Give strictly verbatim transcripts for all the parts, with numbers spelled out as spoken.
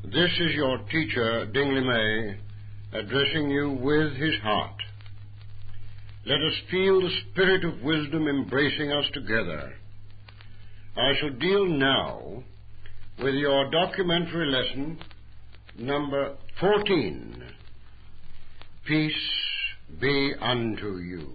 This is your teacher, Dingley May, addressing you with his heart. Let us feel the spirit of wisdom embracing us together. I shall deal now with your documentary lesson number fourteen, Peace be unto you.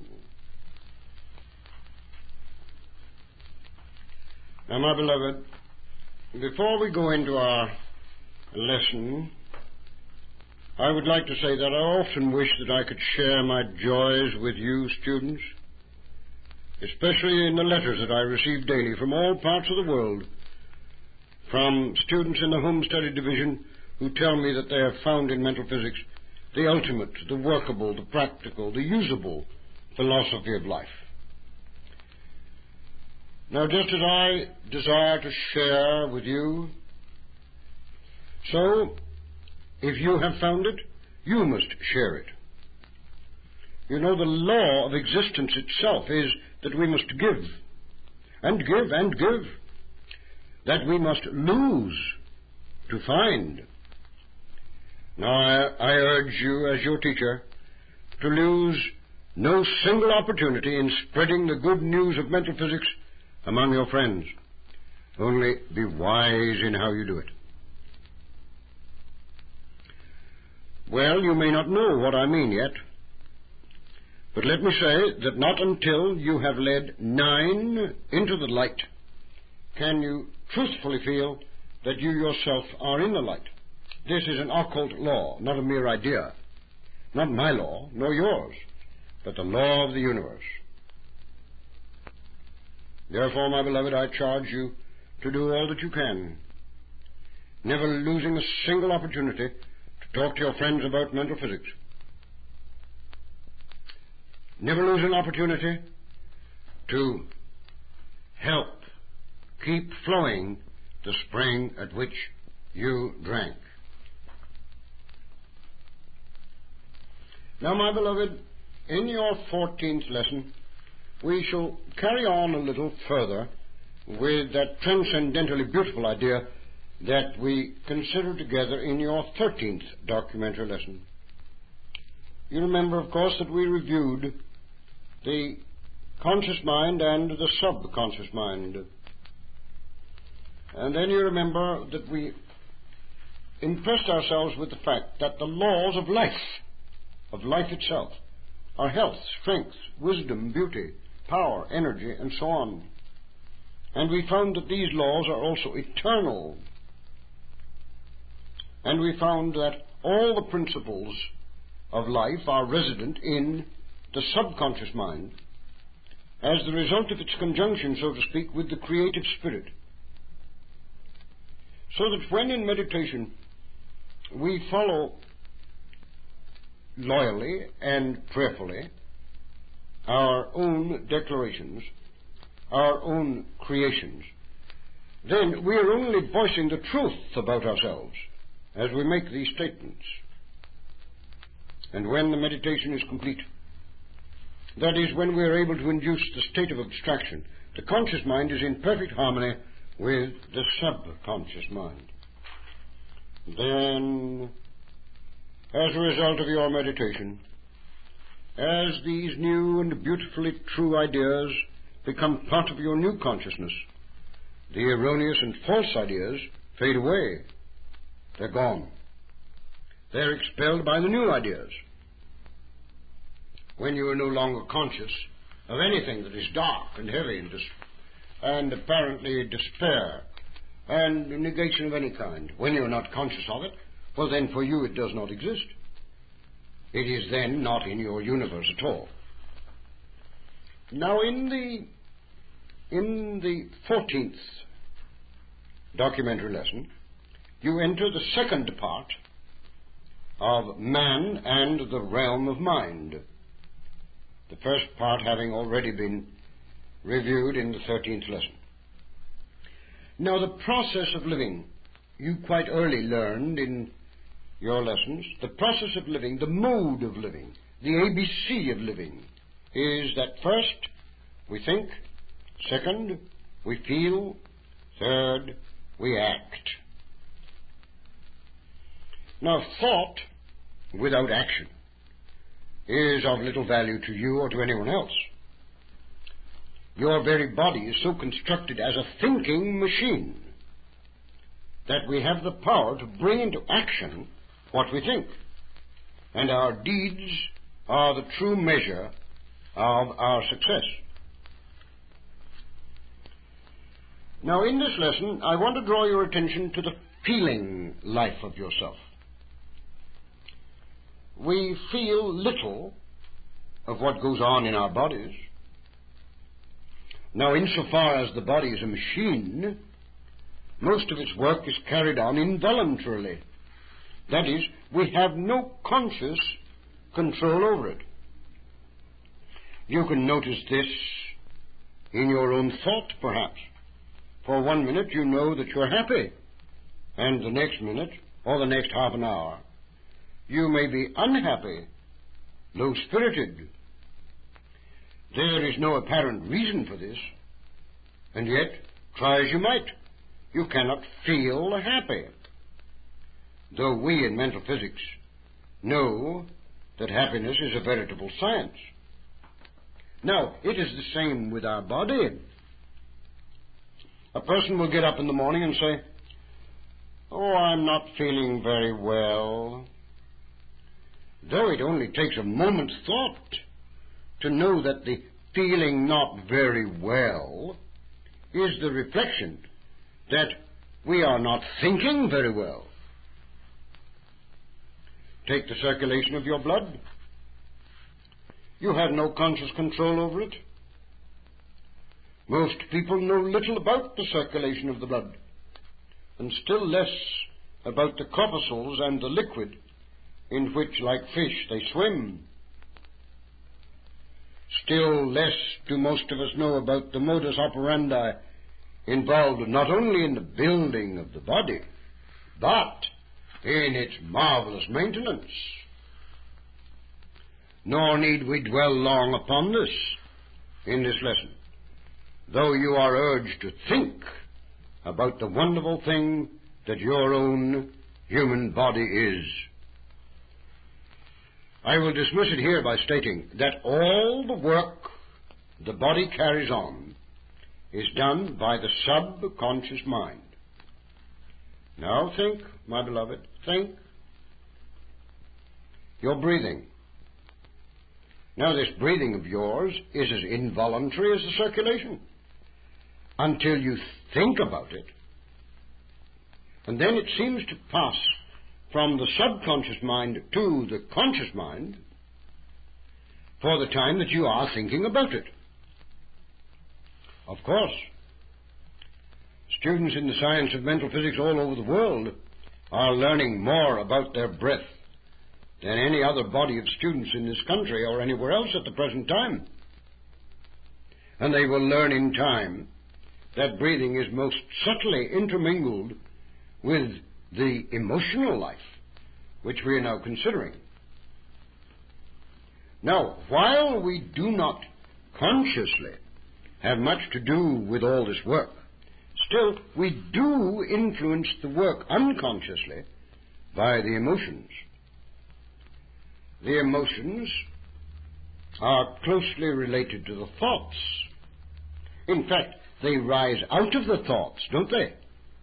Now, my beloved, before we go into our lesson, I would like to say that I often wish that I could share my joys with you students, especially in the letters that I receive daily from all parts of the world, from students in the Home Study Division who tell me that they have found in mental physics the ultimate, the workable, the practical, the usable philosophy of life. Now, just as I desire to share with you, so if you have found it, you must share it. You know, the law of existence itself is that we must give, and give, and give, that we must lose to find. Now, I, I urge you, as your teacher, to lose no single opportunity in spreading the good news of mental physics among your friends. Only be wise in how you do it. Well, you may not know what I mean yet, but let me say that not until you have led nine into the light can you truthfully feel that you yourself are in the light. This is an occult law, not a mere idea. Not my law, nor yours, but the law of the universe. Therefore, my beloved, I charge you to do all that you can, never losing a single opportunity to talk to your friends about mental physics. Never lose an opportunity to help keep flowing the spring at which you drank. Now, my beloved, in your fourteenth lesson, we shall carry on a little further with that transcendently beautiful idea that we considered together in your thirteenth documentary lesson. You remember, of course, that we reviewed the conscious mind and the subconscious mind. And then you remember that we impressed ourselves with the fact that the laws of life, of life itself, are health, strength, wisdom, beauty, power, energy, and so on. And we found that these laws are also eternal. And we found that all the principles of life are resident in the subconscious mind as the result of its conjunction, so to speak, with the creative spirit. So that when in meditation we follow loyally and prayerfully our own declarations, our own creations, then we are only voicing the truth about ourselves as we make these statements. And when the meditation is complete, that is, when we are able to induce the state of abstraction, the conscious mind is in perfect harmony with the subconscious mind. Then, as a result of your meditation, as these new and beautifully true ideas become part of your new consciousness, the erroneous and false ideas fade away. They're gone. They're expelled by the new ideas. When you are no longer conscious of anything that is dark and heavy and, dis- and apparently despair and negation of any kind, when you are not conscious of it, well, then for you it does not exist. It is then not in your universe at all. Now, in the in the fourteenth documentary lesson, you enter the second part of man and the realm of mind. The first part having already been reviewed in the thirteenth lesson. Now, the process of living, you quite early learned in your lessons, the process of living, the mode of living, the A B C of living, is that first we think, second we feel, third we act. Now, thought without action is of little value to you or to anyone else. Your very body is so constructed as a thinking machine that we have the power to bring into action what we think, and our deeds are the true measure of our success. Now, in this lesson, I want to draw your attention to the feeling life of yourself. We feel little of what goes on in our bodies. Now, insofar as the body is a machine, most of its work is carried on involuntarily. That is, we have no conscious control over it. You can notice this in your own thought, perhaps. For one minute you know that you're happy, and the next minute, or the next half an hour, you may be unhappy, low-spirited. There is no apparent reason for this, and yet, try as you might, you cannot feel happy. Though we in mental physics know that happiness is a veritable science. Now, it is the same with our body. A person will get up in the morning and say, "Oh, I'm not feeling very well." Though it only takes a moment's thought to know that the feeling not very well is the reflection that we are not thinking very well. Take the circulation of your blood. You have no conscious control over it. Most people know little about the circulation of the blood, and still less about the corpuscles and the liquid in which, like fish, they swim. Still less do most of us know about the modus operandi involved not only in the building of the body, but in its marvelous maintenance. Nor need we dwell long upon this in this lesson, though you are urged to think about the wonderful thing that your own human body is. I will dismiss it here by stating that all the work the body carries on is done by the subconscious mind. Now think, my beloved, think. You're breathing. Now this breathing of yours is as involuntary as the circulation until you think about it. And then it seems to pass from the subconscious mind to the conscious mind for the time that you are thinking about it. Of course, students in the science of mental physics all over the world are learning more about their breath than any other body of students in this country or anywhere else at the present time. And they will learn in time that breathing is most subtly intermingled with the emotional life, which we are now considering. Now, while we do not consciously have much to do with all this work, still we do influence the work unconsciously by the emotions. The emotions are closely related to the thoughts. In fact, they rise out of the thoughts, don't they?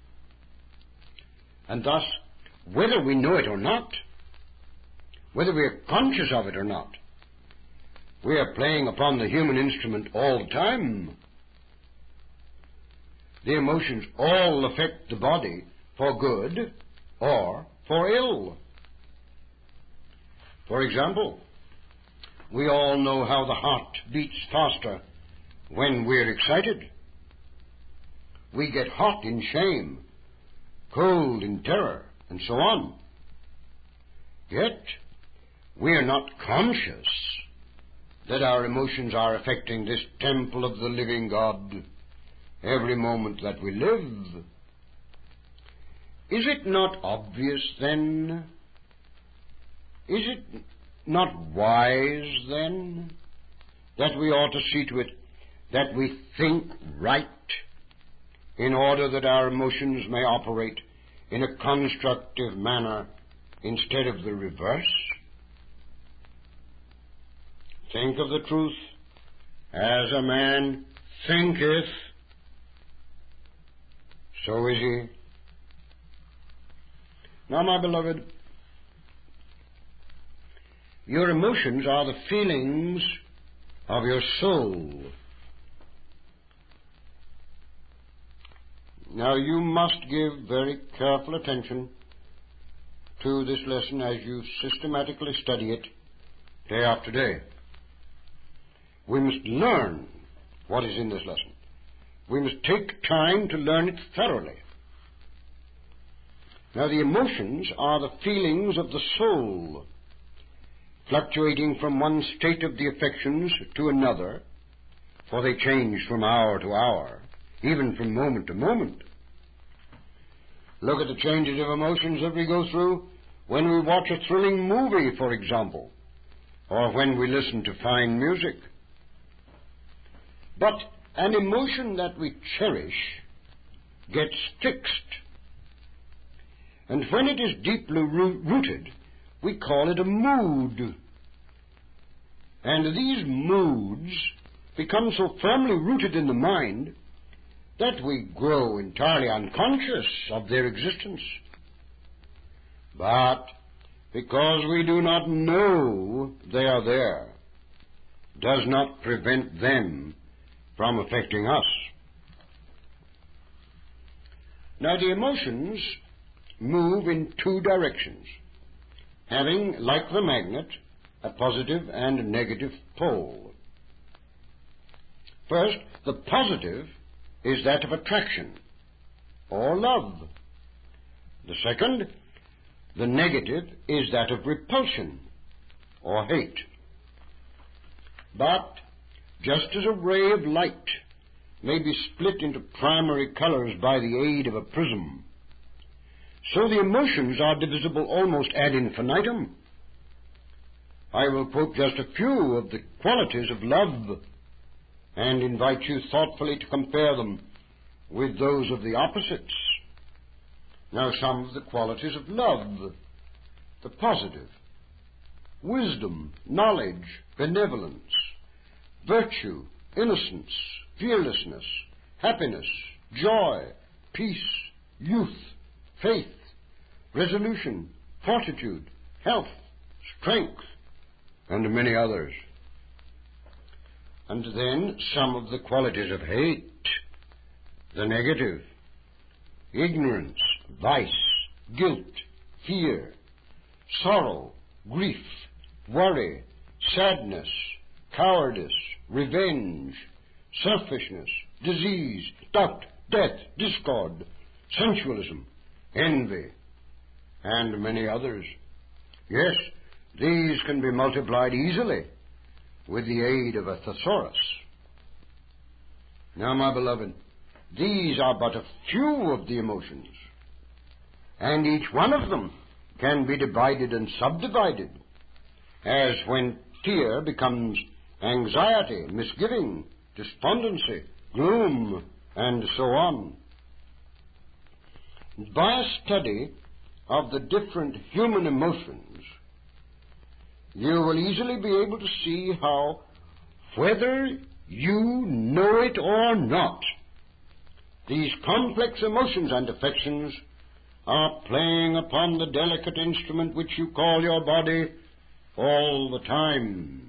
And thus, whether we know it or not, whether we are conscious of it or not, we are playing upon the human instrument all the time. The emotions all affect the body for good or for ill. For example, we all know how the heart beats faster when we're excited. We get hot in shame, cold in terror, and so on. Yet, we are not conscious that our emotions are affecting this temple of the living God every moment that we live. Is it not obvious, then? Is it not wise, then, that we ought to see to it that we think right in order that our emotions may operate in a constructive manner instead of the reverse? Think of the truth. As a man thinketh, so is he. Now, my beloved, your emotions are the feelings of your soul. Now, you must give very careful attention to this lesson as you systematically study it day after day. We must learn what is in this lesson. We must take time to learn it thoroughly. Now, the emotions are the feelings of the soul, fluctuating from one state of the affections to another, for they change from hour to hour, even from moment to moment. Look at the changes of emotions that we go through when we watch a thrilling movie, for example, or when we listen to fine music. But an emotion that we cherish gets fixed. And when it is deeply rooted, we call it a mood. And these moods become so firmly rooted in the mind that we grow entirely unconscious of their existence. But because we do not know they are there, does not prevent them from affecting us. Now, the emotions move in two directions, having, like the magnet, a positive and a negative pole. First, the positive is that of attraction, or love. The second, the negative, is that of repulsion, or hate. But just as a ray of light may be split into primary colors by the aid of a prism, so the emotions are divisible almost ad infinitum. I will quote just a few of the qualities of love and invite you thoughtfully to compare them with those of the opposites. Now, some of the qualities of love: the positive: wisdom, knowledge, benevolence, virtue, innocence, fearlessness, happiness, joy, peace, youth, faith, resolution, fortitude, health, strength, and many others. And then some of the qualities of hate: the negative: ignorance, vice, guilt, fear, sorrow, grief, worry, sadness, cowardice, revenge, selfishness, disease, doubt, death, discord, sensualism, envy, and many others. Yes, these can be multiplied easily with the aid of a thesaurus. Now, my beloved, these are but a few of the emotions, and each one of them can be divided and subdivided, as when fear becomes anxiety, misgiving, despondency, gloom, and so on. By a study of the different human emotions, you will easily be able to see how, whether you know it or not, these complex emotions and affections are playing upon the delicate instrument which you call your body all the time.